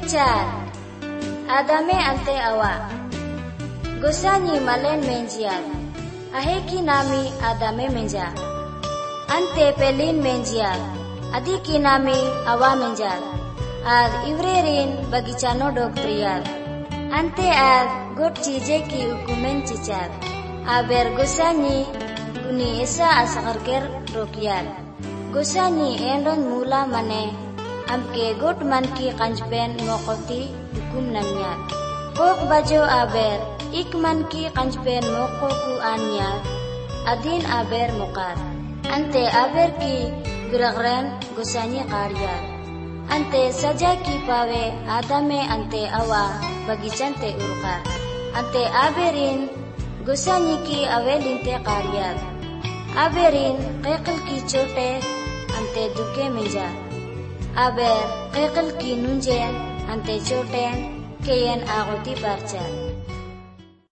Cicar Adame ante awa Gosanyi malen menjiat Aheki nami Adame menja Ante pelin menjiat Adiki nami awa menjat Ad ivrerin bagicano doktriat Ante ad got cije ki ukumen cicar Aber gosanyi guni esa asakarker rokyat Gosanyi endon mula mane amke got man ki kanjpen mokoti hukum nanyat Kok bajo aber ik man ki kanjpen mokoku anyat Adin aber mokar Ante aber ki biragren gosanyi karyat Ante saja ki pawe adame ante awa bagicante urkar Ante aberin gosanyi ki awelinte karyat Aberin kekal ki chote ante duke menja Aber kekal ki nunje ante chote keyen agoti barcha